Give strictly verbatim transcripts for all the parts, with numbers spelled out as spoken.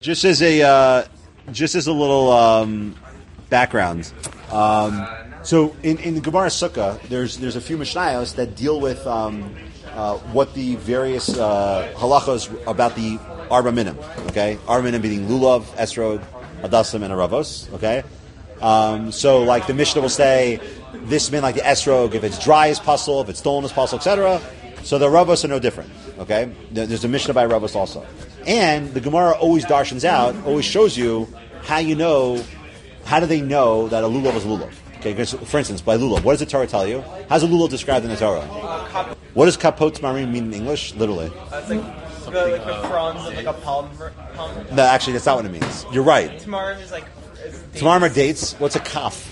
Just as a uh, just as a little um, background, um, so in, in the Gemara Sukkah, there's there's a few mishnayos that deal with um, uh, what the various uh, halachos about the arba minim. Okay, arba minim being lulav, esrog, hadassim, and aravos. Okay, um, so like the Mishnah will say this min like the esrog if it's dry as puzzle, if it's stolen as puzzle, et cetera. So the aravos are no different. Okay, there's a Mishnah by aravos also. And the Gemara always darshans out, always shows you how you know, how do they know that a lulav is a lulav? Okay, because for instance, by lulav, what does the Torah tell you? How's a lulav described in the Torah? Uh, what does kapot marim mean in English? Literally. Uh, it's like the, like the fronds of like a palm. palm. No, actually, that's not what it means. You're right. Tamarim is like... Is dates. Tamarim are dates. What's a kaf?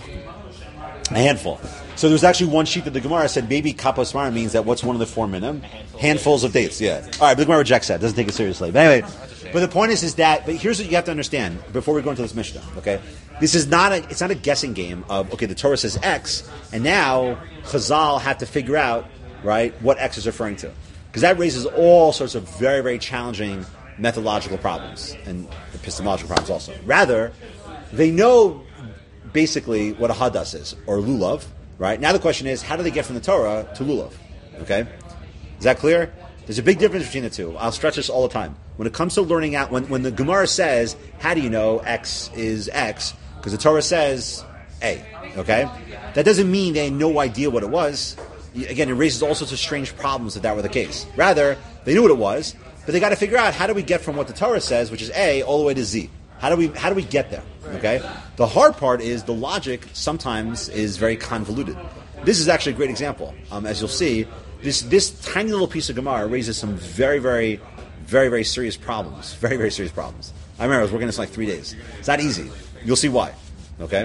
A handful. So there's actually one sheet that the Gemara said maybe kapos marim means that what's one of the four minim? Handfuls of dates, yeah. All right, but the Gemara rejects that. Doesn't take it seriously. But anyway, but the point is, is that, but here's what you have to understand before we go into this Mishnah, okay? This is not a, it's not a guessing game of, okay, the Torah says X, and now Chazal have to figure out, right, what X is referring to. Because that raises all sorts of very, very challenging methodological problems and epistemological problems also. Rather, they know basically what a hadas is, or lulav, right? Now the question is, how do they get from the Torah to lulav? Okay? Is that clear? There's a big difference between the two. I'll stretch this all the time. When it comes to learning out, when, when the Gemara says, how do you know X is X? Because the Torah says A, okay? That doesn't mean they had no idea what it was. Again, it raises all sorts of strange problems if that were the case. Rather, they knew what it was, but they got to figure out how do we get from what the Torah says, which is A, all the way to Z. How do we how do we get there? Okay? The hard part is the logic sometimes is very convoluted. This is actually a great example. Um, as you'll see, this this tiny little piece of Gemara raises some very, very, very, very serious problems. Very, very serious problems. I remember I was working this for like three days. It's not easy. You'll see why. Okay?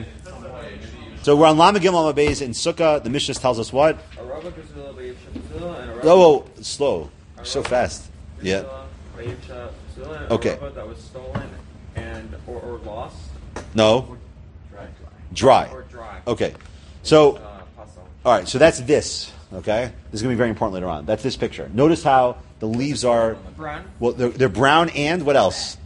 So we're on Lama Gimel Beis in Sukkah. The Mishnah tells us what? Oh, oh, slow. So fast. Yeah. Okay. That was stolen and or, or lost. No. Dry. Dry. Or dry. Okay. So, Uh, all right. So that's this. Okay. This is going to be very important later on. That's this picture. Notice how the leaves are brown. well. They're, they're brown and what else?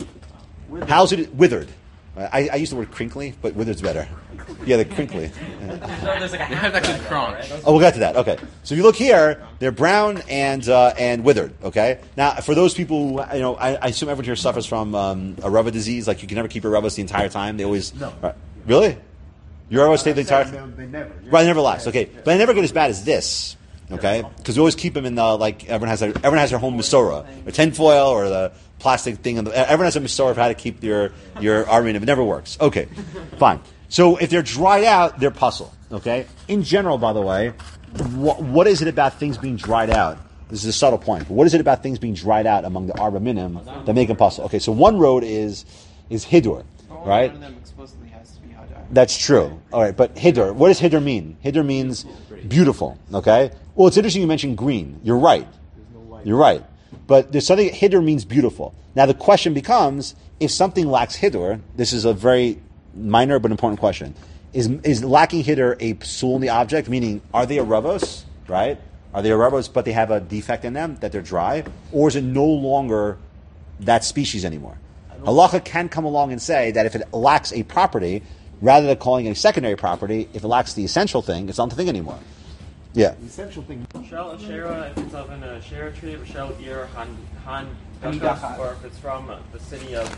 How's it withered? I, I use the word crinkly, but withered's better. Yeah, they're crinkly. No, there's like a half that could crunch. Oh, we'll get to that. Okay. So if you look here, they're brown and uh, and withered. Okay. Now, for those people who, you know, I, I assume everyone here suffers from um, a rubber disease. Like you can never keep your rubbers the entire time. They always. No. Right. Really? Your rubbers stay the entire. They, they never. Right, they never last. Okay, but they never get as bad as this. Okay, because we always keep them in the like everyone has their everyone has their home Misora, or tinfoil, or the plastic thing. On the, everyone has a Misora of how to keep your your army. It never works. Okay, fine. So if they're dried out, they're puzzle. Okay. In general, by the way, wh- what is it about things being dried out? This is a subtle point. But what is it about things being dried out among the arba minim that make them puzzle? Okay, so one road is is hidur, right? One of them explicitly has to be hadar. That's true. All right, but hidur. What does hidur mean? Hidur means beautiful. Okay. Well, it's interesting you mentioned green. You're right. You're right. But there's something, hidur means beautiful. Now the question becomes, if something lacks hidur, this is a very minor but important question. Is is lacking hidur a psul in the object? Meaning, are they a ravos, right? Are they a ravos, but they have a defect in them, that they're dry? Or is it no longer that species anymore? Halacha can come along and say that if it lacks a property, rather than calling it a secondary property, if it lacks the essential thing, it's not the thing anymore. Yeah. The essential thing. Shell Shera, if it's of an a Shera tree, or Shell Ir Han Han Han Dachas, Dachas. or if it's from uh, the city of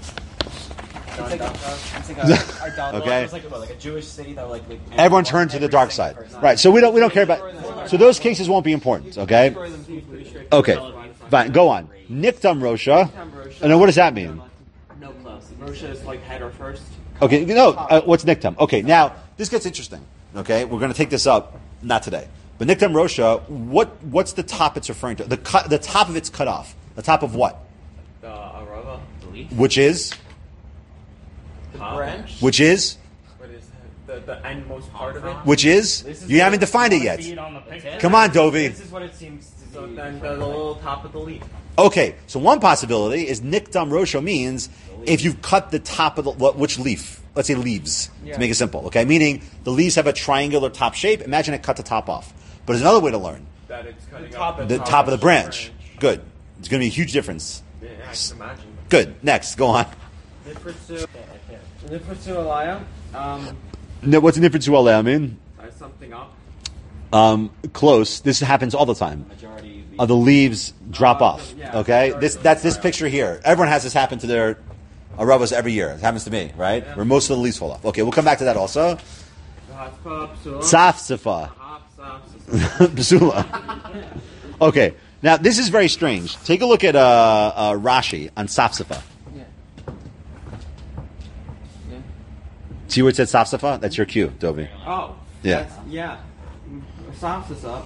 Don It's like, Dachas. it's like a, our Dal- Okay. It's like, what, like a Jewish city that like, like Everyone turned to the dark side, right? So we don't we don't care about. So those cases won't be important, okay? Okay, fine. Go on. Niktam Rosha. And then what does that mean? No plus. Rosha is like head or first. Okay, no. Uh, what's Niktam? Okay, now this gets interesting. Okay, we're going to take this up, not today, but Niktam Rosha. What what's the top it's referring to? The cut, the top of it's cut off. The top of what? The arava, the leaf, Which is the branch. which is What is the the endmost part of it? which is you haven't defined it yet. Come on, Dovi. This is what it seems to So be. then the, the little top of the leaf. Okay, so one possibility is Niktam Rosha means if you've cut the top of the what, which leaf? Let's say leaves Yeah. to make it simple. Okay, meaning the leaves have a triangular top shape. Imagine it cut the top off. But there's another way to learn. That it's cutting The top off of The top of the branch. Good. It's going to be a huge difference. Yeah, I can imagine. Good. Next, go on. Nifritsu. I can't. Nifritsu Alaya. Um, No, what's the difference to Allah? I mean, tie something up. um, close. This happens all the time. Majority. Uh, the leaves drop Uh, off. yeah, Okay, majority this of that's them this are. picture here. Everyone has this happen to their aravas every year. It happens to me, right? Yeah. Where most of the leaves fall off. Okay, we'll come back to that also. Hatzpa, psula. Safsifa. Hop, saf, Basula. Okay, now this is very strange. Take a look at uh, uh, Rashi on Safsifa. Yeah. Yeah. See where it said Safsifa? That's your cue, Dobi. Oh. Yeah. That's, yeah. Safsasa.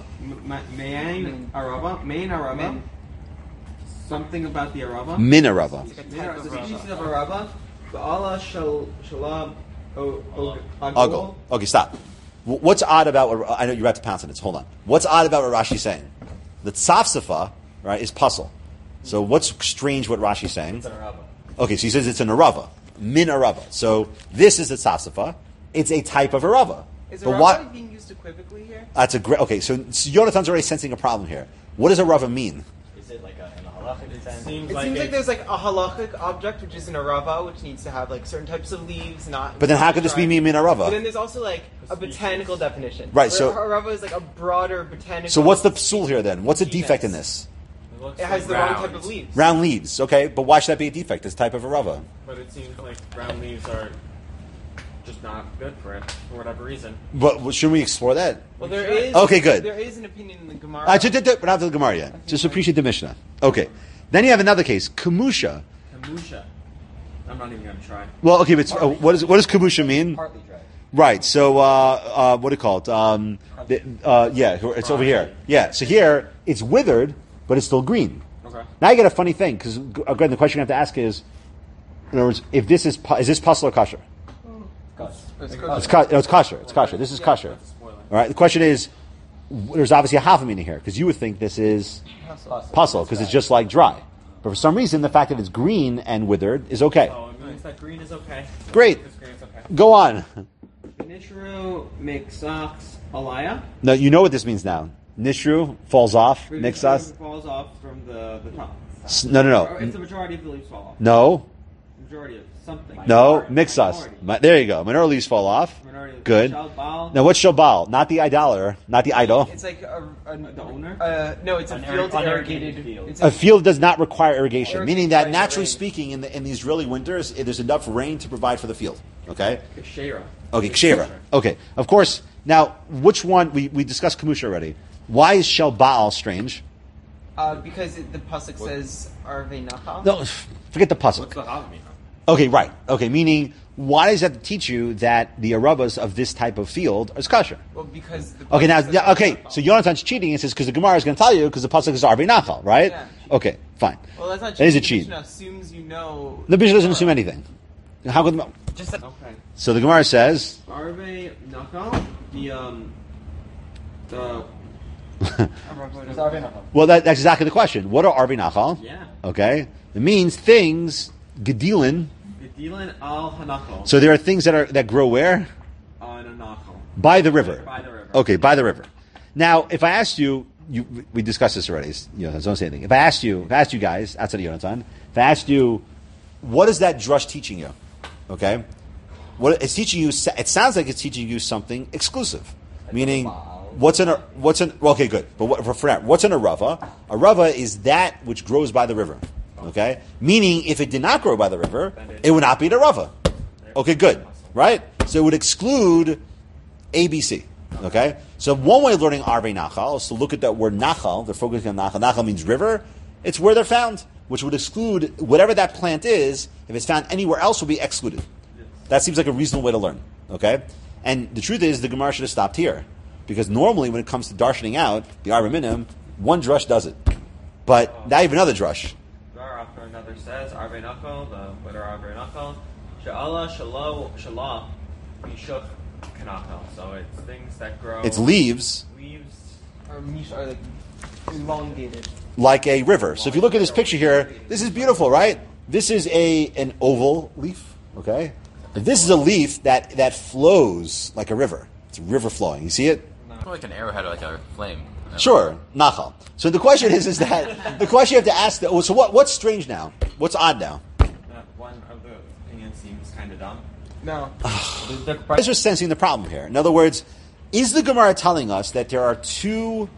Mayan Araba. Main Araba. Something about the Araba. Min arava. Yeah, it's a species of Araba. Ba'ala shal shalab o Uggle. agul. Okay, stop. W- What's odd about what I know you're about to pounce on it. Hold on. What's odd about what Rashi's saying? The Tzafsifa, right, is puzzle. So what's strange what Rashi's saying? It's an araba. Okay, so he says it's an arava, min arava. So this is a Tzafsifa. It's a type of arava. Is But Arava what? being used equivocally here? That's a great. Okay, so, so Yonathan's already sensing a problem here. What does arava mean? Is it like a, in a halachic sense? Seems It like seems like it's- there's like a halachic object, which is an arava, which needs to have like certain types of leaves, not. But then how could this be min But then arava? there's also like a botanical definition. Right, Where so- arava is like a broader botanical. So what's the psul here then? What's a Genus. defect in this? It, looks It has like the wrong round, type of leaves. Round leaves. Okay, but why should that be a defect? It's a type of arava. But it seems like round leaves are just not good for it for whatever reason. But well, shouldn't we explore that? Well, there should. is. Okay, good. There is an opinion in the Gemara. Uh, ju- ju- ju- we're not to the Gemara yet. Just appreciate the Mishnah. Okay. Then you have another case, Kamusha. Kamusha. I'm not even gonna try. Well, okay, but it's, uh, what, is, what does Kamusha mean? Partly dry. Right, so, uh, uh, what do you call it? Um, the, uh, yeah, it's over here. Yeah, so here, it's withered, but it's still green. Okay. Now you get a funny thing, because, again, the question you have to ask is, in other words, if this is, pu- is this puzzle or kosher? Gus. It's It's, ka- no, it's kosher. It's kosher. This is kosher. Spoiler. All right, the question is, w- there's obviously a half meaning here, because you would think this is puzzle, because it's just like dry. But for some reason, the fact that it's green and withered is okay. Oh, it means that green is okay. Great. This green is okay. Go on. Nishru Mixox Alaya. No, you know what this means now. Nishru falls off. Nixas. falls off from the, the top. S- No, no, Or it's no. the majority of the leaves fall off. No, Majority of something. no. Minority. Mixas. Minority. Mi- There you go. Minority leaves fall off. Minority of- Good. Shal Baal. Now, what's Shabal? Not the idolater, not the idol. It's like a, a, The owner? Uh, no, it's a An field irri- irrigated unirrigated field. It's A field does not require irrigation, Irrigation meaning that by naturally rain. speaking, in the in the Israeli winters, eh, there's enough rain to provide for the field. Okay. Kashera. Okay, Kshera. Okay, of course. Now, which one we, we discussed Kamusha already? Why is Shel Baal strange? uh, because it, the pasuk says Arve Nachal. No, forget the What's pasuk. the Hav mean? Okay, right. Okay, meaning why does that teach you that the arabas of this type of field is kosher? Well, because the Okay, pasuk now, says yeah, Arve okay. Nachal. So Yonathan's cheating and says because the Gemara is going to tell you because the pasuk is Arvei Nachal, right? Yeah. Okay, fine. Well, that's not That is a cheating. cheat. The Mishnah assumes you know. The Mishnah doesn't assume anything. How could the, Just Okay. so the Gemara says Arve Nakal. The um. The It's Arvei Nachal. well that, that's exactly the question. What are Arvei Nachal? yeah. Okay, it means things gedilin. Gedilan al Hanakal. So there are things that are that grow where On a Nakal. by the river. By the river. Okay, by the river. Now, if I asked you, you we discussed this already. You know, don't say anything. If I asked you, if I asked you guys outside of Yonatan, if I asked you, what is that drush teaching you? Okay, what it's teaching you. It sounds like it's teaching you something exclusive, meaning what's an what's an well, okay, good. But what, for, for now, what's an arava? A rava is that which grows by the river. Okay, meaning if it did not grow by the river, it would not be an arava. Okay, good, right? So it would exclude A B C. Okay? So one way of learning Arvei Nachal is to look at that word Nachal, they're focusing on Nachal. Nachal means river. It's where they're found, which would exclude whatever that plant is. If it's found anywhere else, will be excluded. That seems like a reasonable way to learn. Okay? And the truth is, the Gemara should have stopped here. Because normally when it comes to darshaning out, the Arba Minim, one drush does it. But now you have another drush. Gar after another says Arve Nakal. The witter Arve Nakal. Sha'ala Shalom Shalah. Bishuk Kanakal. So it's things that grow. It's leaves Leaves. Or mish are like elongated. like a river. So if you look at this picture here, this is beautiful, right? This is a an oval leaf, okay? This is a leaf that, that flows like a river. It's a river flowing. You see it? Like an arrowhead or like a flame. Sure, nachal. So the question is, is that the question you have to ask? The, oh, so what? What's strange now? What's odd now? one of the opinions seems kind of dumb. No. The, the, Guys are sensing the problem here. In other words, is the Gemara telling us that there are two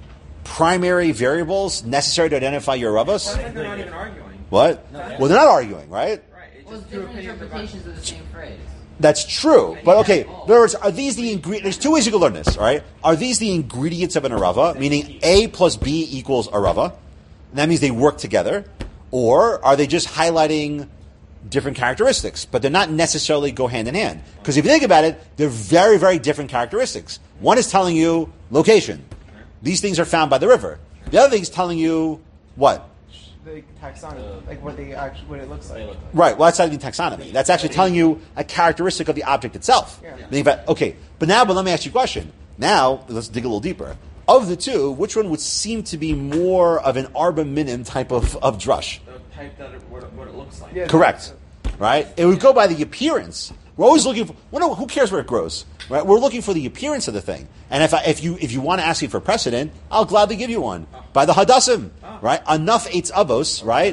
primary variables necessary to identify your Ravos? Sounds like they're not even arguing. What? No. Well, they're not arguing, right? Right. It's Well, it's just two different opinions about- interpretations of the same phrase. That's true. But okay, in other words, are these the ingredients? There's two ways you can learn this, all right? Are these the ingredients of an arava, meaning A plus B equals arava? And that means they work together. Or are they just highlighting different characteristics? But they're not necessarily go hand in hand. Because if you think about it, they're very, very different characteristics. One is telling you location. These things are found by the river. The other thing is telling you what? The taxonomy, like what they actually, what it looks like. Right. Well, that's not even taxonomy. That's actually telling you a characteristic of the object itself. Yeah. Think about- Okay, but now, but let me ask you a question. Now, let's dig a little deeper. Of the two, which one would seem to be more of an arba minim type of, of drush? The type that it, what, it, what it looks like. Yeah. Correct. Right? It would go by the appearance. We're always looking for. Well, no, who cares where it grows? Right? We're looking for the appearance of the thing. And if I, if you if you want to ask me for precedent, I'll gladly give you one by the hadassim. Right? Enough eitz avos. Right?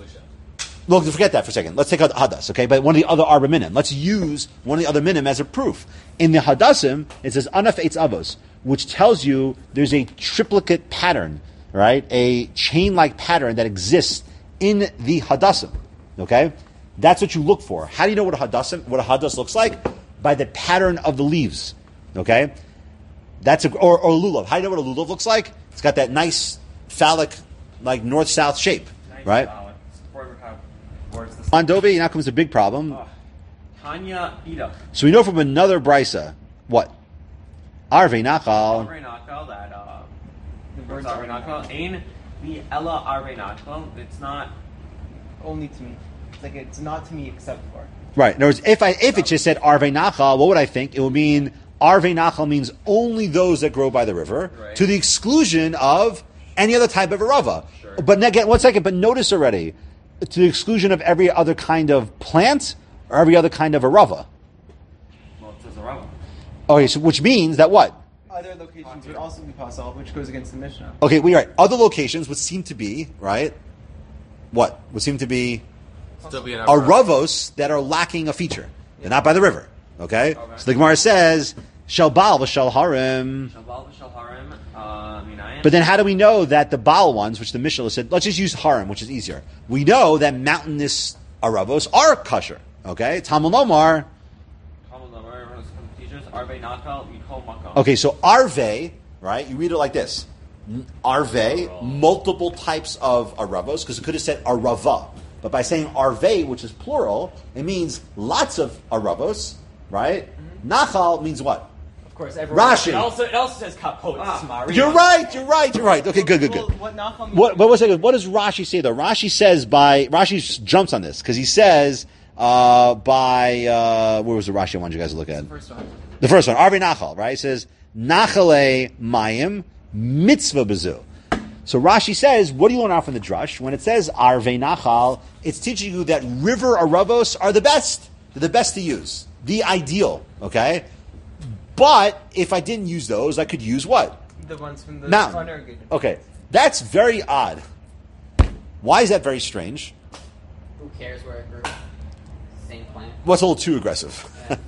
Look, forget that for a second. Let's take out the hadas, okay? But one of the other arba minim. Let's use one of the other minim as a proof. In the hadassim, it says anaf eitz avos, which tells you there's a triplicate pattern, right? A chain-like pattern that exists in the hadassim, okay? That's what you look for. How do you know what a hadassim, what a hadas looks like? By the pattern of the leaves, okay? That's a, or, or a lulav. How do you know what a lulav looks like? It's got that nice phallic, like north-south shape, Nice right? ballot. Support with how words the On Dobi, now comes a big problem. Oh. Tanya Ida. So we know from another brisa, what? Arvei Nachal. Arvei Nakal, that uh The what's birds Arvei are Nakal? Ain the Ella Arvei Nakal. It's not only to me. It's like it's not to me except for. Right. In other words, if I if it just said Arvei Nachal, what would I think? It would mean Arvei Nachal means only those that grow by the river, Right. to the exclusion of any other type of arava. Sure. But again, one second. But notice already, to the exclusion of every other kind of plant or every other kind of arava. well it says Arava. Okay, so which means that what? Other locations would also be possible, which goes against the Mishnah. Okay, we right. Other locations would seem to be right. What would seem to be Still be an are ravos that are lacking a feature. They're not by the river. Okay? Okay. So the Gemara says, Shel Baal v'shel harim. Shabal v'shal harim. Uh, minayin. But then how do we know that the Baal ones, which the Mishnah said, let's just use harim, which is easier. We know that mountainous aravos are kosher. Okay? Talmud Lomar. Talmud Lomar, one of the teachers. Arvei Nakal. Yikol Makam. Okay, so arve, right? You read it like this. Arve, multiple types of aravos, because it could have said arava. But by saying arve, which is plural, it means lots of aravos, right? Nachal means what? of course, everyone. Rashi. It also, it also says kapot. Ah. You're right, you're right, you're right. Okay, good, good, Well, good. what Nachal means? What, but one second, what does Rashi say though? Rashi says by, Rashi jumps on this, because he says, uh, by, uh, where was the Rashi I wanted you guys to look at? First one. The first one, Arve Nachal, right? It says, Nachale Mayim Mitzvah Bezu. So Rashi says, what do you learn out from the drush? When it says Arve Nachal, it's teaching you that river aravos are the best. They're the best to use. The ideal, okay? But if I didn't use those, I could use what? The ones from the Mountain. unirrigated. Okay. That's very odd. Why is that very strange? Who cares where it grew? Same plant. Well, it's a little too aggressive.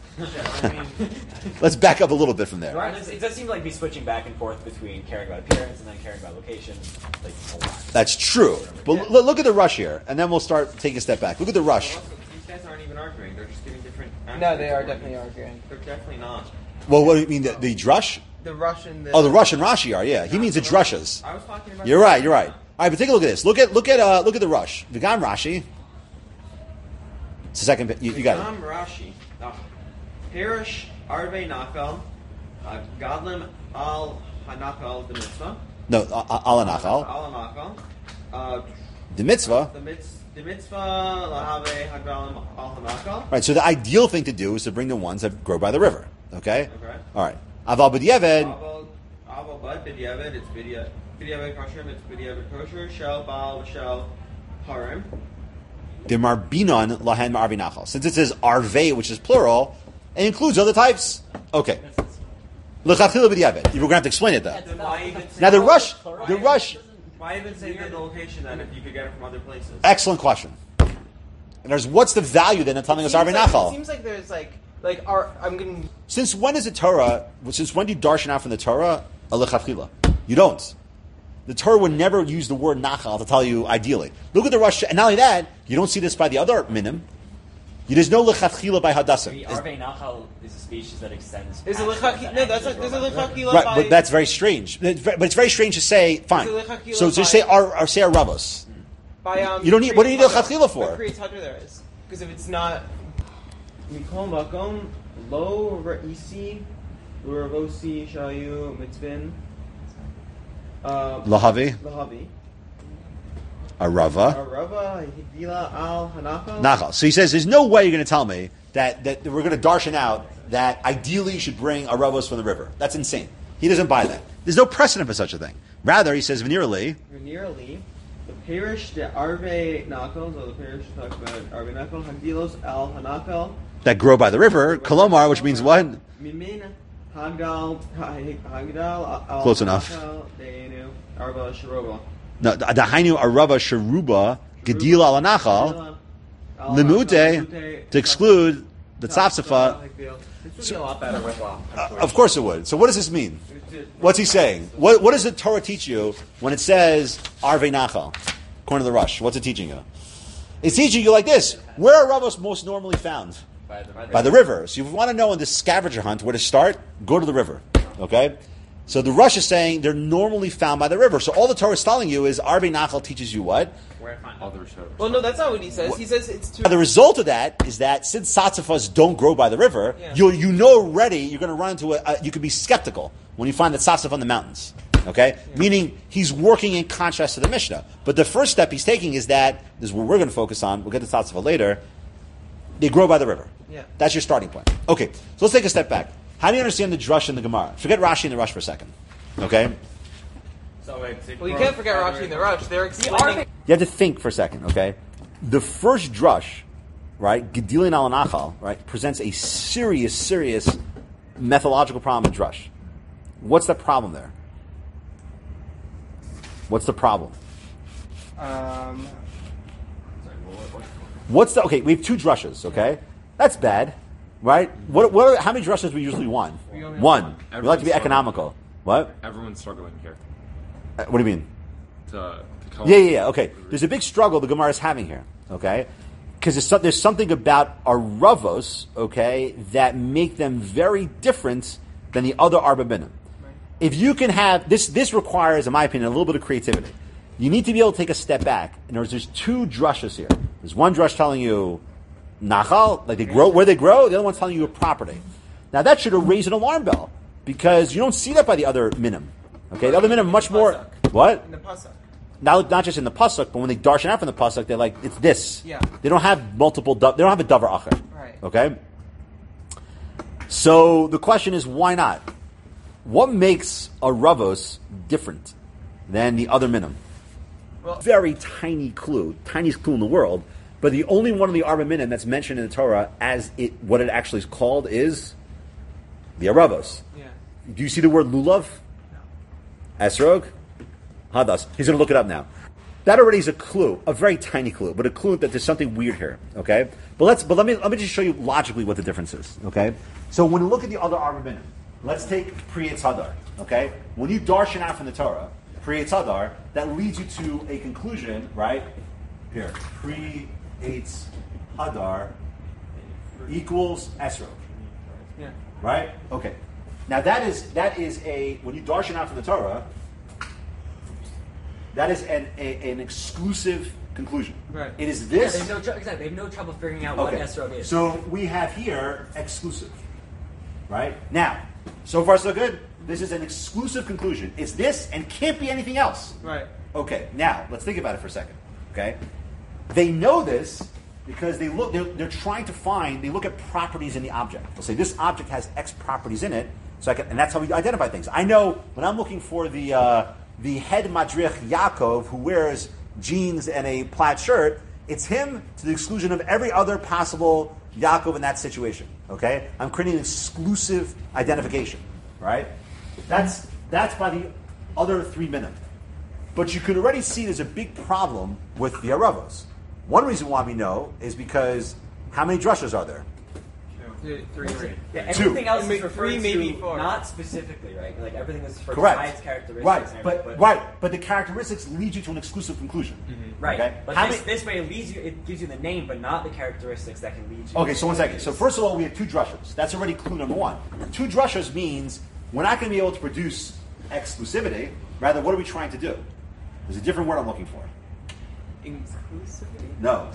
I mean, Let's back up a little bit from there. Right, it does seem like be switching back and forth between caring about appearance and then caring about location, like a lot. That's true. But l- look at the rush here, and then we'll start taking a step back. Look at the rush. also, these guys aren't even arguing. They're just giving different. No, they are answers. definitely arguing. They're definitely not. Well, what do you mean, the, the drush? The Russian. The, Oh, the Rush and Rashi are, yeah. He means the drushas. I was talking about. You're right, you're right. All right, but take a look at this. Look at look at uh, look at the rush. V'gam Rashi. It's the second. You, you got Gam Rashi. Pirish Arve Nakal. uh, Gadlim al Hanakal the mitzvah. it. No, uh, al anachal. Al Hanakal. Uh, The mitzvah. the mitz the mitzvah lahave hagalim al Hanakal. Right. So the ideal thing to do is to bring the ones that grow by the river. Okay. Okay. All right. Aval b'diavad. Aval aval bud b'diavad. It's b'diavad b'diavad kosher. It's b'diavad kosher. Shel bal shel harim. The marbinon lahen ma'arvi nachal. Since it says arve, which is plural, it includes other types. Okay. L'chachila b'diavad. You're going to have to explain it though. Then why even say Now the why rush, the even- rush. Why even say the location then if you could get it from other places? Excellent question. And there's what's the value then of telling us Arvei Seems like- Nachal? It seems like there's like like our I'm gonna Since when is the Torah? Since when do you darshan out from the Torah? Alechatchila. You don't. The Torah would never use the word Nachal to tell you ideally. Look at the Rosh, and not only that, you don't see this by the other minim. There's no lechatchila by The Hadassim. Arvei Nachal is a species that extends. There's a past lechaki- that no, that's actually a, there's a grow by the river. lechakila Right, by but that's very strange. It's very- But it's very strange to say, fine. There's a lechakila So just by- say our, or say our Ravos. by um. You don't need- what do you need creates lechakila Hadar. for? What creates Hadar there is because if it's not Mikol makom lo reisi uravosi shayu mitzvin. Uh, Lahavi, Lahavi. Arava, Arava higdila al hanachal. Nachal. So he says, there's no way you're going to tell me that, that we're going to darshan out that ideally you should bring Aravos from the river. That's insane. He doesn't buy that. There's no precedent for such a thing. Rather, he says, veneerly, Nearly, the parish the Arvei Nachal, so the parish talks about Arvei Nachal, Hagdilos al Hanachal. that grow by the river, Kolomar, which means what? Mimin Hagdal Hagdal al Close enough. Hanachal, Deinu Arba Sharoba. No, the Hainu Arava Sharuba, Gedil al Anachal, Limute, to exclude the Tzapsafa. This would be a lot better with law. Uh, of course it would. So what does this mean? What's he saying? What, what does the Torah teach you when it says Arvei Nachal? According to the Rush, what's it teaching you? It's teaching you like this. Where are Ravos most normally found? By the river. By the river. So if you want to know in this scavenger hunt where to start, go to the river. Okay? So the Rush is saying they're normally found by the river. So all the Torah is telling you is Arvei Nachal teaches you what? Where to find Other shows. well no that's not what he says. He says it's too. The result of that is that since satsafas don't grow by the river, Yeah. you you know already you're going to run into a, a. You could be skeptical when you find that satsaf on the mountains. Okay, meaning he's working in contrast to the Mishnah. But the first step he's taking is that this is what we're going to focus on. We'll get to satsaf later. They grow by the river. Yeah. That's your starting point. Okay, so let's take a step back. How do you understand the drush and the Gemara? Forget Rashi and the Rush for a second. Okay, So it's Well, you can't forget Rashi and the Rush. They're explaining. you have to think for a second. Okay, the first drush, right, Gedilin al Nachal, right, presents a serious, serious methodological problem in drush. What's the problem there? What's the problem? Um, What's the okay? We have two drushes. Okay, that's bad, right? What? What? Are, how many drushes do we usually want? We only have One. We like to be Everyone's economical. What? Everyone's struggling here. Uh, What do you mean? To, to come Yeah, yeah, yeah. Okay. There's a big struggle the Gemara is having here. Okay, because there's, some, there's something about our ravos, okay, that make them very different than the other arba minim. If you can have this, this requires, in my opinion, a little bit of creativity. You need to be able to take a step back. In other words, there's two drushes here. There's one drush telling you nachal, like they grow where they grow. The other one's telling you a property. Now that should raise an alarm bell because you don't see that by the other minim. Okay, the other minim are much more. What? in the pasuk. Not, not just in the pasuk, but when they darshan out from the pasuk, they're like, it's this. Yeah. They don't have multiple. They don't have a davar acher. Right. Okay. So the question is, why not? What makes a ravos different than the other minim? Well- Very tiny clue, tiniest clue in the world, but the only one of the arba minim that's mentioned in the Torah as it what it actually is called is the aravos. Yeah. Do you see the word lulav? Esrog? Hadas. He's going to look it up now. That already is a clue, a very tiny clue, but a clue that there's something weird here. Okay, but let's but let me let me just show you logically what the difference is. Okay, so when you look at the other arba minim, let's take Pri Eitz Hadar. Okay, when you darshan out from the Torah, Pri Eitz Hadar, that leads you to a conclusion, right? Here, Pri Eitz Hadar equals Esrog. Yeah. Right? Okay. Now that is that is a when you darshan out from the Torah, that is an a, an exclusive conclusion. Right. It is Yeah, this. they have no tr- exactly. They have no trouble figuring out okay. what esrog is. So we have here exclusive. Right? Now, so far so good. This is an exclusive conclusion. It's this and can't be anything else. Right. Okay, now let's think about it for a second. Okay, they know this because they look. They're, they're trying to find. They look at properties in the object. They'll say this object has X properties in it, so I can, and that's how we identify things. I know when I'm looking for the uh, the head madrich Yaakov who wears jeans and a plaid shirt. It's him to the exclusion of every other possible Yaakov in that situation. Okay, I'm creating an exclusive identification. Right? That's that's by the other three minim. But you can already see there's a big problem with the Aravos. One reason why we know is because how many drushas are there? Three. Three. Yeah, Two. everything else Maybe is referred three, maybe to four. not specifically, right? Like everything is referred Correct. to by its characteristics. Right, and but, everything, right, but the characteristics lead you to an exclusive conclusion. Right. Okay. But How this, many- this way it leads you. It gives you the name, but not the characteristics that can lead you. Okay, so one second. So first of all, we have two drushas. That's already clue number one. Two drushas means we're not going to be able to produce exclusivity. Rather, what are we trying to do? There's a different word I'm looking for. Inclusivity? No.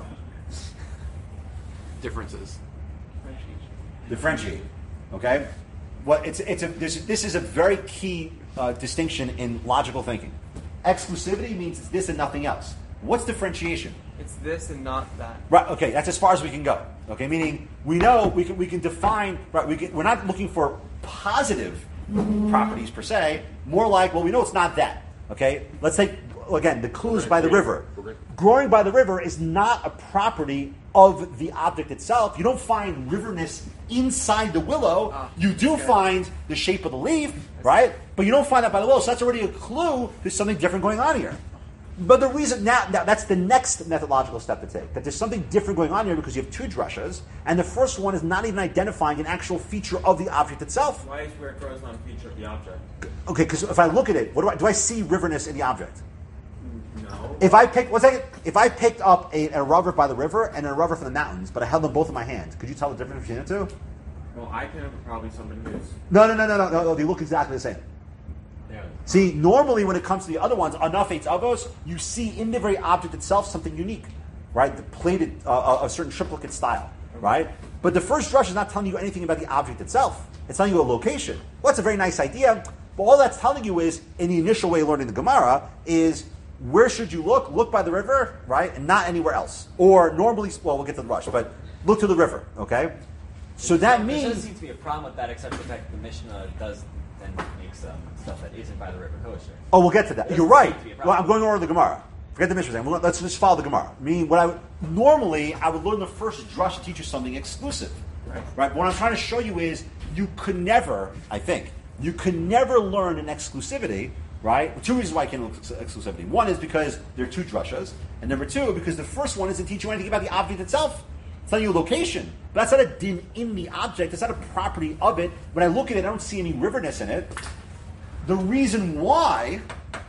Differences. Differentiate. Okay? Well, it's, it's a, this, this is a very key uh, distinction in logical thinking. Exclusivity means it's this and nothing else. What's differentiation? It's this and not that. Right. Okay. That's as far as we can go. Okay. Meaning we know we can we can define. Right. We can, we're not looking for positive properties per se. More like, well, we know it's not that. Okay. Let's take again the clues by the river. Growing by the river is not a property of the object itself. You don't find riverness inside the willow. Ah, you do okay. find the shape of the leaf, right? But you don't find that by the willow. So that's already a clue. There's something different going on here. But the reason now, now that's the next methodological step to take. That there's something different going on here because you have two drushas, and the first one is not even identifying an actual feature of the object itself. Why is where it grows not a feature of the object? Okay, because if I look at it, what do I do? I see riverness in the object. No. If I pick, one second, if I picked up a, a rubber by the river and a rubber from the mountains, but I held them both in my hand, could you tell the difference between the two? Well, I can, but probably someone who's. No, no, no, no, no, no, no. They look exactly the same. Yeah. See, normally when it comes to the other ones, enough eights avos, you see in the very object itself something unique, right? The plated, uh, a certain triplicate style, right? But the first drush is not telling you anything about the object itself. It's telling you a location. Well, that's a very nice idea, but all that's telling you is, in the initial way of learning the Gemara, is where should you look? Look by the river, right? And not anywhere else. Or normally, well, we'll get to the rush, but look to the river, okay? So that There means... doesn't seem to be a problem with that, except for the fact that the Mishnah does then make some stuff that isn't by the river kosher. Oh, we'll get to that. It You're doesn't right. seem to be a Well, problem. I'm going over the Gemara. Forget the Mishnah thing. Well, let's just follow the Gemara. Meaning, what I would, normally I would learn the first drush to teach you something exclusive, right? Right. But what I'm trying to show you is you could never, I think, you could never learn an exclusivity, right? Two reasons why I can't learn exclusivity. One is because there are two drushas, and number two, because the first one isn't teaching you anything about the object itself. It's telling you a location, but that's not a din in the object. It's not a property of it. When I look at it, I don't see any riverness in it. The reason why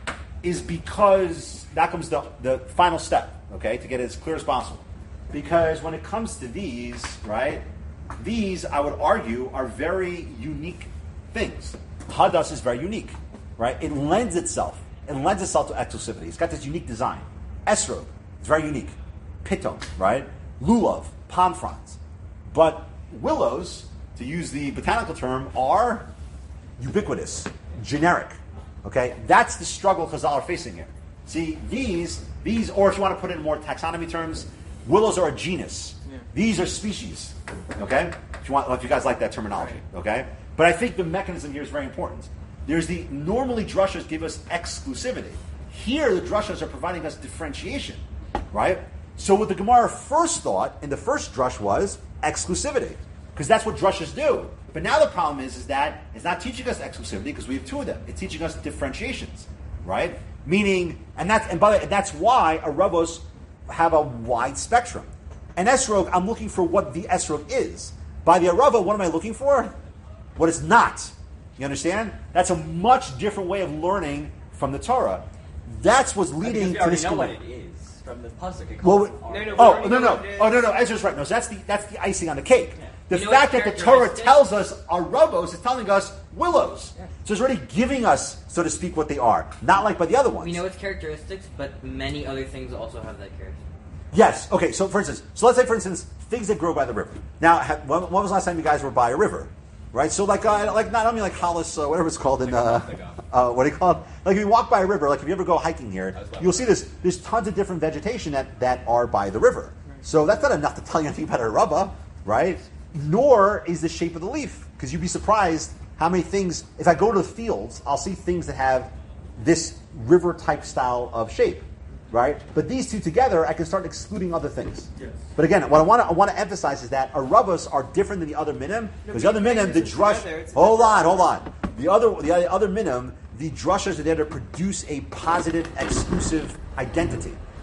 is because that comes the, the final step, okay, to get it as clear as possible. Because when it comes to these, right, these, I would argue, are very unique things. Hadas is very unique, right? It lends itself. It lends itself to exclusivity. It's got this unique design. Esrog, it's very unique. Pitom, right? Lulav, palm fronds. But willows, to use the botanical term, are ubiquitous, generic. Okay, that's the struggle Chazal are facing here. See, these, these, or if you want to put it in more taxonomy terms, willows are a genus. Yeah. These are species. Okay, if you want, if you guys like that terminology. Okay, but I think the mechanism here is very important. There's the normally drushas give us exclusivity. Here, the drushas are providing us differentiation, right? So what the Gemara first thought in the first drush was exclusivity, because that's what drushes do. But now the problem is, is that it's not teaching us exclusivity because we have two of them. It's teaching us differentiations, right? Meaning, and that's and by the way, that's why Arabos have a wide spectrum. And Esrog, I'm looking for what the Esrog is. By the Arava, what am I looking for? What it's not. You understand? That's a much different way of learning from the Torah. That's what's leading Because we to already this. know what Gemara. it is from the pasuk. It Well, calls it we- Ar. No, no, we Oh already no know no what it oh no is. no Ezra's right. No, so that's the that's the icing on the cake. Yeah. The You know fact what's that the Torah characteristic? tells us arabos is telling us willows. Yeah. So it's already giving us, so to speak, what they are. Not like by the other ones. We know its characteristics, but many other things also have that characteristic. Yes. Okay. So for instance, so let's say for instance, things that grow by the river. Now, have, when, when was the last time you guys were by a river? Right. So like uh, like not only like Hollis, uh, whatever it's called in uh, uh, what do you call it? Like if you walk by a river, like if you ever go hiking here, you'll see this. There's tons of different vegetation that, that are by the river. So that's not enough to tell you anything about a rubber, right? Nor is the shape of the leaf, because you'd be surprised how many things. If I go to the fields, I'll see things that have this river type style of shape, right? But these two together, I can start excluding other things. Yes. But again, what I want to I want to emphasize is that arabas are different than the other minim, because the other minim, the this drush. together, it's Hold different. on, hold on. The other the other minim, the drushas are there to produce a positive, exclusive identity.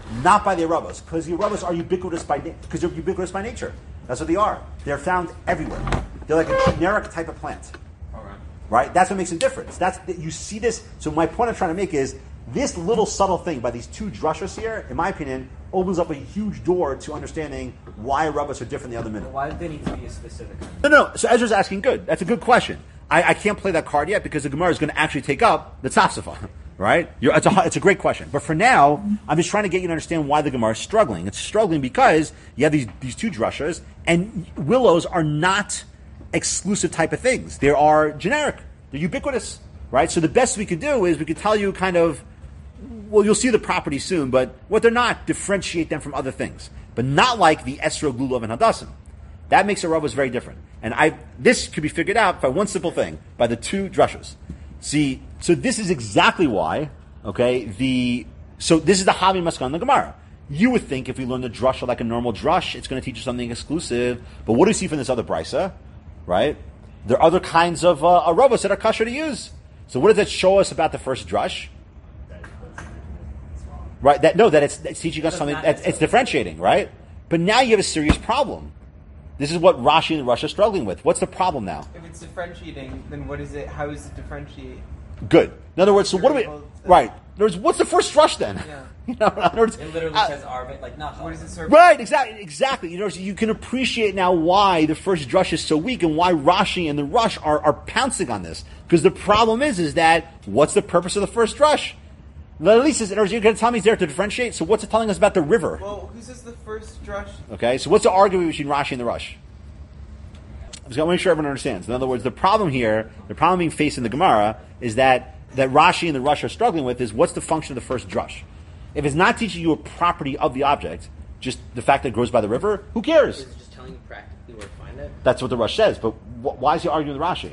not by the Arabos, because the Arabos are ubiquitous by because they're ubiquitous by nature. That's what they are. They're found everywhere. They're like a generic type of plant. Okay. Right? That's what makes a difference. That's you see this. So my point I'm trying to make is this little subtle thing by these two drushas here, in my opinion, opens up a huge door to understanding why Arabos are different than the other minute. Why do they need to be a specific? No, no, no. So Ezra's asking good. That's a good question. I, I can't play that card yet because the Gemara is going to actually take up the Tzafsafa, right? You're, it's, a, it's a great question. But for now, I'm just trying to get you to understand why the Gemara is struggling. It's struggling because you have these, these two drushas, and willows are not exclusive type of things. They are generic. They're ubiquitous, right? So the best we could do is we could tell you kind of, well, you'll see the property soon, but what they're not, differentiate them from other things. But not like the Esro, Glulov, and Hadassim. That makes a Arabos very different. And I this could be figured out by one simple thing, by the two drushas. See, so this is exactly why, okay, the so this is the Havi Maskan the Gemara. You would think if we learn the drasha like a normal drush, it's going to teach us something exclusive. But what do we see from this other brisa? Right? There are other kinds of uh, Arabos that are kosher to use. So what does that show us about the first drush? Right? That no, that it's, it's teaching us something. It's, it's differentiating, right? But now you have a serious problem. This is what Rashi and Rosh are struggling with. What's the problem now? If it's differentiating, then what is it? How is it differentiate? Good. In other words, so what do we? Right. In other words, what's the first drush then? Yeah. You know, in other words, It literally uh, says Arvit, like not. What does it serve? right. Exactly. Exactly. You know, so you can appreciate now why the first drush is so weak and why Rashi and the Rush are, are pouncing on this. Because the problem is, is that what's the purpose of the first drush? At least you're going to tell me he's there to differentiate. So what's it telling us about the river? Well, who says the first drush? Okay. So what's the argument between Rashi and the Rush? I just want to make sure everyone understands. In other words, the problem here, the problem being faced in the Gemara, is that that Rashi and the Rush are struggling with is what's the function of the first drush? If it's not teaching you a property of the object, just the fact that it grows by the river, who cares? Is it just telling you practically where to find it? That's what the Rush says. But wh- why is he arguing with Rashi?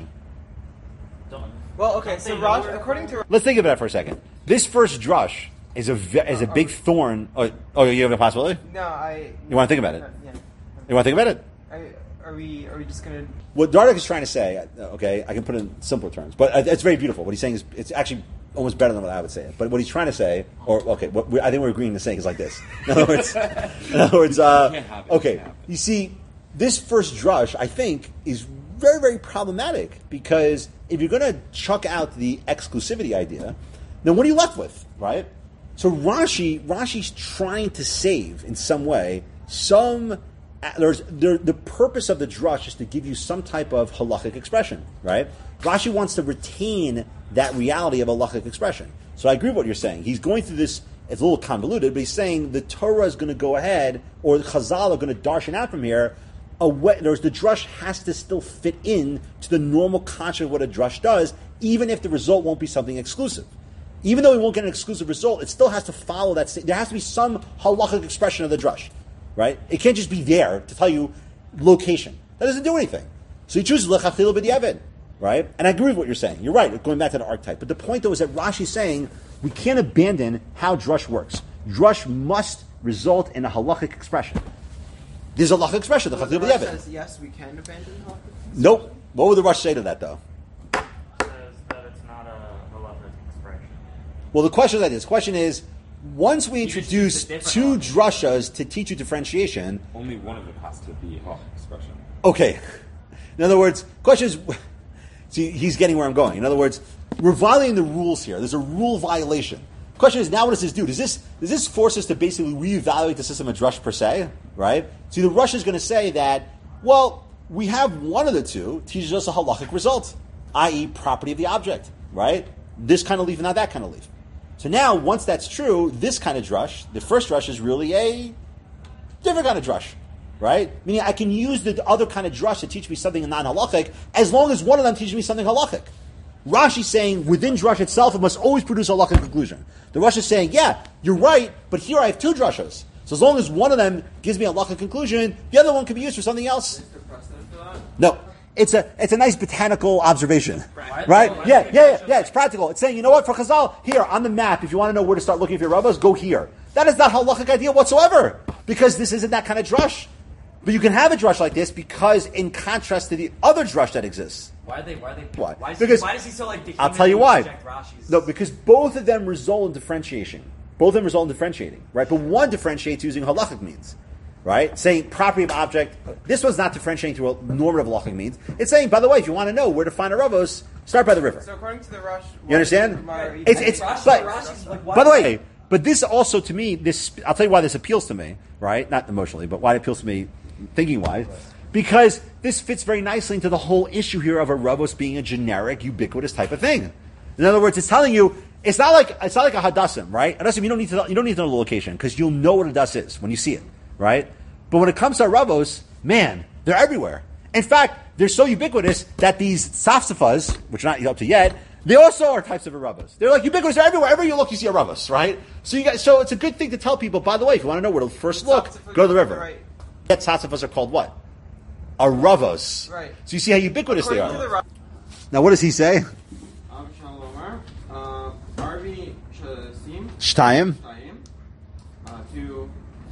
Well, okay, so Rosh, according to Let's think about it for a second. This first drush is a ve- is a big thorn. Oh, oh, you have a possibility? no, I. You want to think about it? No, yeah. You want to think about it? I, are we? Are we just gonna? What Dardak is trying to say, uh, okay, I can put it in simpler terms, but uh, it's very beautiful. What he's saying is, it's actually almost better than what I would say it. But what he's trying to say, or okay, what we, I think we're agreeing to saying is like this. In other words, in other words, uh, okay, you see, this first drush, I think, is very, very problematic because if you're going to chuck out the exclusivity idea, then what are you left with, right? So Rashi, Rashi's trying to save in some way some. There's there, the purpose of the drush is to give you some type of halachic expression, right? Rashi wants to retain that reality of halachic expression. So I agree with what you're saying. He's going through this. It's a little convoluted, but he's saying the Torah is going to go ahead, or the Chazal are going to darshan out from here. A way, there's the drush has to still fit in to the normal concept of what a drush does, even if the result won't be something exclusive. Even though we won't get an exclusive result, it still has to follow that. There has to be some halachic expression of the drush. Right? It can't just be there to tell you location. That doesn't do anything. So he chooses l'chachil b'diavad, right? And I agree with what you're saying. You're right, going back to the archetype. But the point, though, is that Rashi's saying we can't abandon how drush works. Drush must result in a halachic expression. There's a halachic expression, the Well, chachil the Rosh b'diavad. says yes, we can abandon halachic. Nope. What would the Rush say to that, though? Says that it's not a halachic expression. Well, the question is like this. The question is, once we just introduce use a different two one. drushas to teach you differentiation, Only one of them has to be a expression. okay. In other words, question is, see, he's getting where I'm going. In other words, we're violating the rules here. There's a rule violation. Question is, now what does this do? Does this does this force us to basically reevaluate the system of drush per se? Right? See, the Rush is going to say that, well, we have one of the two teaches us a halachic result, that is, property of the object. Right? This kind of leaf, not that kind of leaf. So now, once that's true, this kind of drush, the first drush is really a different kind of drush, right? Meaning I can use the other kind of drush to teach me something non-halachic as long as one of them teaches me something halachic. Rashi's saying within drush itself, it must always produce a halachic conclusion. The Rush is saying, yeah, you're right, but here I have two drushas. So as long as one of them gives me a halachic conclusion, the other one can be used for something else. Is there precedent for that? No. It's a it's a nice botanical observation, Right. right? Oh, Yeah, right. yeah, yeah, yeah. It's practical. It's saying, you know what, for Chazal, here on the map, if you want to know where to start looking for your rabbis, go here. That is not halachic idea whatsoever, because this isn't that kind of drush. But you can have a drush like this because, in contrast to the other drush that exists, Why are they? Why are they? Why? Why is, because he, why is he so like? I'll tell you why. Rashi's? No, because both of them result in differentiation. Both of them result in differentiating, right? But one differentiates using halachic means, right? Saying property of object. This one's not differentiating through a normative halachic means. It's saying, by the way, if you want to know where to find a ravos, start by the river. So according to the Rush, You understand? Gemara- It's it's. Rashi- But, Rashi's like, why- by the way, but this also to me, this I'll tell you why this appeals to me, right? Not emotionally, but why it appeals to me, thinking wise, because this fits very nicely into the whole issue here of a ravos being a generic, ubiquitous type of thing. In other words, it's telling you it's not like it's not like a hadassim, right? Hadassim, you don't need to you don't need to know the location because you'll know what a das is when you see it, right? But when it comes to ravos, man, they're everywhere. In fact, they're so ubiquitous that these safsafas, which are not up to yet, they also are types of ravos. They're like ubiquitous. They're everywhere. Wherever you look, you see a ravos, right? So you guys, so it's a good thing to tell people. By the way, if you want to know where to first look, go to the river. Right. Yet safsafas are called what? A ravos. Right. So you see how ubiquitous they According to the are. Rush, Now, what does he say? Avshal Omar, uh, Arvi Shasim, Shtayim. Taim, uh, to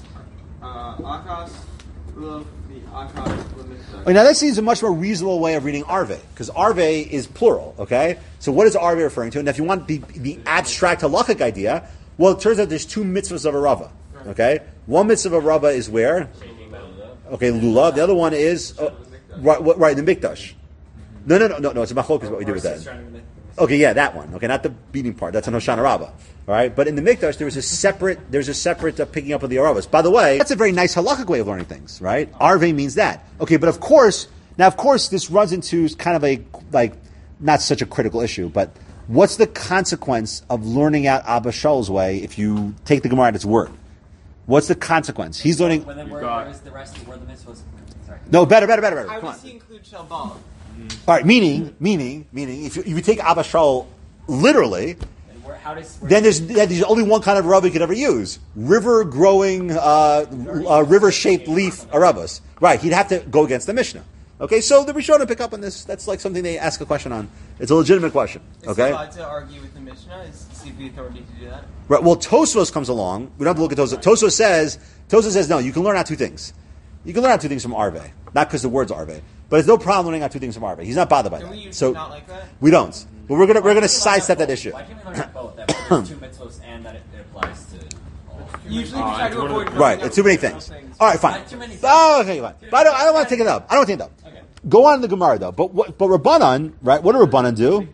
uh, Akas, Ulav, the Akas, Limit. Okay, now, this seems a much more reasonable way of reading arve, because arve is plural, okay? So what is arve referring to? And if you want the, the abstract halachic idea, well, it turns out there's two mitzvahs of a rava, okay? One mitzvah of a rava is where? Okay, lulav. The other one is, uh, right, what- right, the mikdash. No, no, no, no, no, it's a machlok is what we do with that. Okay, yeah, that one. Okay, not the beating part. That's an Hoshana Rabbah. All right, but in the Mikdash, there was a separate. There's a separate uh, picking up of the Aravas. By the way, that's a very nice halachic way of learning things, right? Arve means that. Okay, but of course, now of course, this runs into kind of a like not such a critical issue. But what's the consequence of learning out Abba Shaul's way if you take the Gemara at its word? What's the consequence? He's learning. When the word, got- where is the rest of where the mitzvahs? Sorry. No, better, better, better, better. how Come on. does he include Shalbal? All right, meaning, meaning, meaning, if you, if you take Abba Shaul literally. And where, how does, where Then there's, then there's only one kind of rubber you could ever use: river growing, uh, uh, river shaped leaf arabas. Right? He'd have to go against the Mishnah. Okay, so the Rishonim pick up on this. That's like something they ask a question on. It's a legitimate question. Is Okay. he allowed to argue with the Mishnah? Is he the authority to do that? Right. Well, Tosfos comes along. We don't have to look at Tosfos. Tosfos says, Tosfos says, no, you can learn out two things. You can learn out two things from Arve, not because the word's Arve, but it's no problem learning out two things from Arve. He's not bothered by Don't we that. usually So not like that? we don't. But we're gonna we're gonna Why can't we learn sidestep both? that issue. Why can't we learn out both? That there's two mitzvahs and that it, it applies to all. Usually we Uh, try it's to one of avoid the- Right. running It's too many out things. things. All right. Fine. Not too many things. Oh, okay, fine. But I don't, I don't want to take it up. I don't want to take it up. Okay. Go on in the Gemara though. But what? But Rabbanan, right? What do Rabbanan do?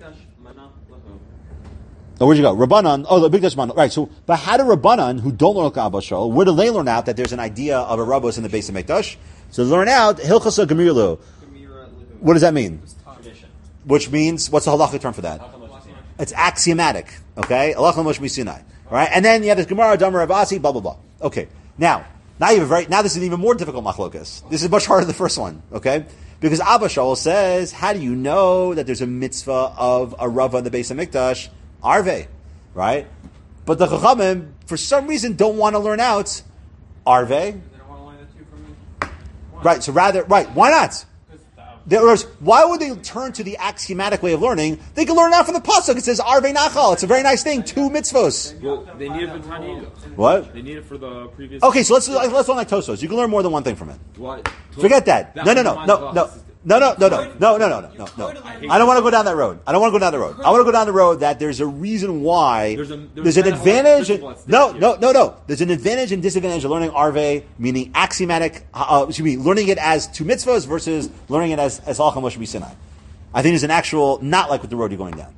Oh, where'd you go? Rabbanan. Oh, the big Dashman. Right. So, but how do Rabbanan, who don't learn Abba Shaul, where do they learn out that there's an idea of a Rabbos in the base of Mikdash? So they learn out Hilchasa Gemirlu. What does that mean? Tradition. Which means what's the halachic term for that? How come it's Sinai? It's axiomatic. Okay. Allah Moshe Sinai. All right. And then you have this Gemara, Damar Avasi, blah blah blah. Okay. Now, now you have a very now this is an even more difficult machlokas. This is much harder than the first one. Okay. Because Abba Shaul says, how do you know that there's a mitzvah of a rava in the base of Mikdash? Arve, right? But the Chachamim, for some reason, don't want to learn out Arve. They don't want to learn the two from me. Right, so rather, right, why not? There was, why would they turn to the axiomatic way of learning? They can learn out from the pasuk. It says Arve Nachal. It's a very nice thing. Two mitzvos. Well, they need it for Tanya. What? They need it for the previous. Okay, so let's let's learn like Tosos. You can learn more than one thing from it. What? Forget that. No, no, no, no, no. No, no, no, no, no, no, no, no, no, no. I don't want to go down that road. I don't want to go down the road. I want to go down the road that there's a reason why There's a- there's, there's an kind of advantage. principle at stake No, here. no, no, no. There's an advantage and disadvantage of learning Arve, meaning axiomatic. Uh, excuse me, learning it as two mitzvahs versus learning it as as Halachah Moshe Sinai. I think there's an actual not like with the road you're going down.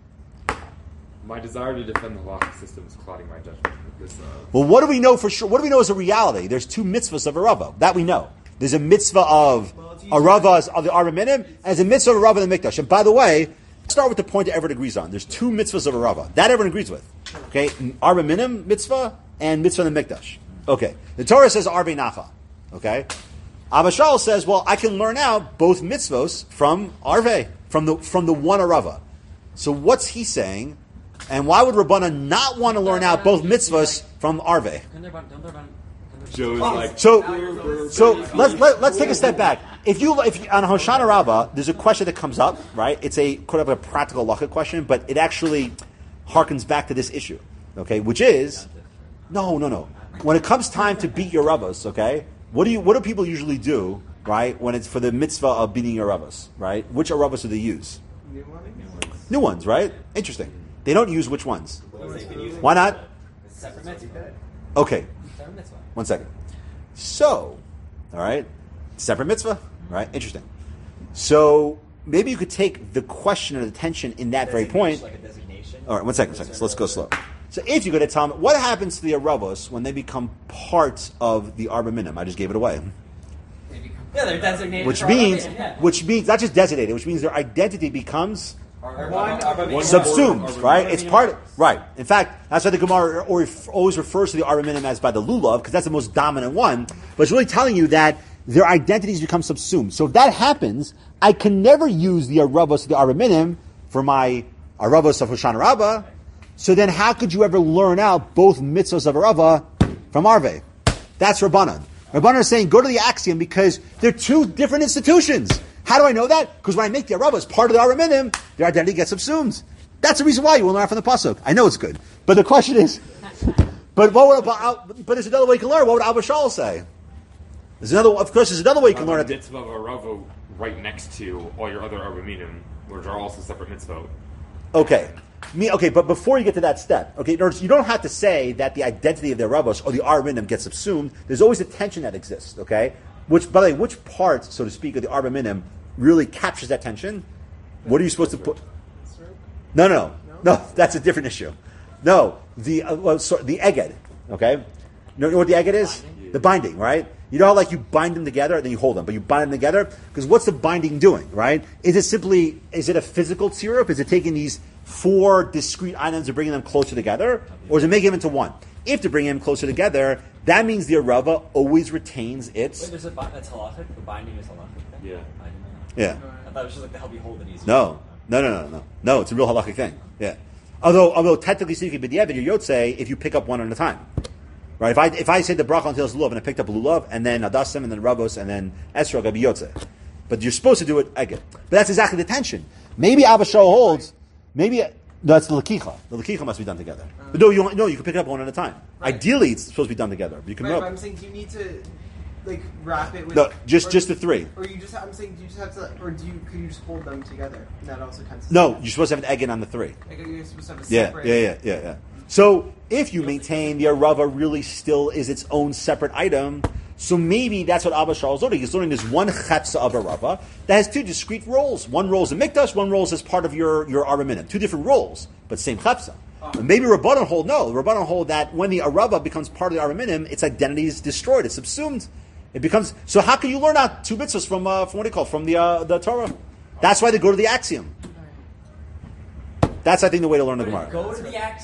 My desire to defend the logic system is clouding my judgment with this. Uh, Well, what do we know for sure? What do we know is a reality? There's two mitzvahs of a rava. That we know. There's a mitzvah of a rava of the Arba Minim, and there's a mitzvah of a rava in the Mikdash. And by the way, let's start with the point that everyone agrees on. There's two mitzvahs of a rava. That everyone agrees with. Okay? Arba Minim mitzvah and mitzvah in the Mikdash. Okay. The Torah says Arba Nacha. Okay? Abba Shaul says, well, I can learn out both mitzvos from Arve, from the from the one Arava. So what's he saying? And why would Rabbana not want to learn out both mitzvahs from Arve? Don't they run- don't they run- don't they- Joe's like, So, so let's let, let's take a step back. If you if you, on Hoshana Rabbah, there's a question that comes up, right? It's a kind of a practical halacha question, but it actually harkens back to this issue, okay? Which is, no, no, no. When it comes time to beat your rabbos, okay, what do you what do people usually do, right? When it's for the mitzvah of beating your rabbos, right? Which rabbos do they use? New ones, right? Interesting. They don't use which ones. Why not? Separate mitzvah. Okay, Separate mitzvah. one second. So, all right, separate mitzvah, right? Interesting. So maybe you could take the question and attention in that very point. Like a designation. All right, one second, one second. So let's go slow. So if you're going to tell me, what happens to the Arabos when they become part of the Arba Minim? I just gave it away. Yeah, they're designated. Which for means, Arba, yeah. which means, not just designated, which means their identity becomes One- subsumed, right? It's part of, right. In fact, that's why the Gemara or, always refers to the Arba Minim as by the Lulav, because that's the most dominant one. But it's really telling you that their identities become subsumed. So if that happens, I can never use the Arabos of the Arba Minim for my Arabos of Hoshana Rabbah. So then how could you ever learn out both mitzvahs of Arava from Arve? That's Rabbanan. Rabbanan is saying, go to the axiom because they're two different institutions. How do I know that? Because when I make the Arava as part of the Arba Minim, their identity gets subsumed. That's the reason why you will learn from the Pasuk. I know it's good. But the question is, but what would, but there's another way you can learn. What would Abba Shaul say? There's another, of course, there's another way you can learn it. The mitzvah of Arava right next to all your other Arba Minim, which are also separate mitzvot. Okay. Me, okay, but before you get to that step, okay, in other words, you don't have to say that the identity of the Arabos or the Arba Minim gets subsumed. There's always a tension that exists, okay? Which, by the way, which part, so to speak, of the Arba Minim really captures that tension? What are you supposed to put? No, no, no. No, that's a different issue. No, the uh, well, so, the Eged, okay? You know, you know what the Eged is? The binding, right? You know how like you bind them together and then you hold them, but you bind them together? Because what's the binding doing, right? Is it simply, is it a physical tziruf? Is it taking these four discrete items and bringing them closer together? Or is it making them into one? If to bring them closer together, that means the Arava always retains its... Wait, there's a bi- that's halachic? The binding is halachic? Yeah. I didn't know. Yeah. I thought it was just like to help you hold it easier. No. No, no, no, no. No, it's a real halachic thing. Yeah. Although, although technically speaking, b'diavad, your Yotzei, if you pick up one at a time. Right? If I if I said the bracha on Tilas Lulav and I picked up Lulav and then Adassim and then Ravos and then Esrog, I'd be Yotzei. But you're supposed to do it Eged. But that's exactly the tension. Maybe Abba Shaul holds, maybe, no, that's the Lakicha. The Lakicha must be done together. But no, you, no, you can pick it up one at a time. Right. Ideally, it's supposed to be done together. But you can Right, rub- but I'm saying, do you need to like wrap it with? No, just or, just the three. Or you just, I'm saying, do you just have to, or do you could you just hold them together? And that also counts. as- No, you're supposed to have an Eged on the three. Like you're supposed to have a Yeah, separate. yeah, yeah, yeah, yeah. So if you maintain the Arava really still is its own separate item, so maybe that's what Abba Shaul is learning. He's learning this one chetza of Arava that has two discrete roles. One role is a mikdash, one role is as part of your, your Arba Minim. Two different roles, but same chetza. And maybe Rabbanan hold, no, Rabbanan hold that when the Arava becomes part of the Arba Minim, its identity is destroyed, it's subsumed. It becomes, so how can you learn out two mitzvahs from, uh, from what do you call it, from the, uh, the Torah? That's why they go to the axiom. That's, I think, the way to learn the Gemara. Go to the axiom.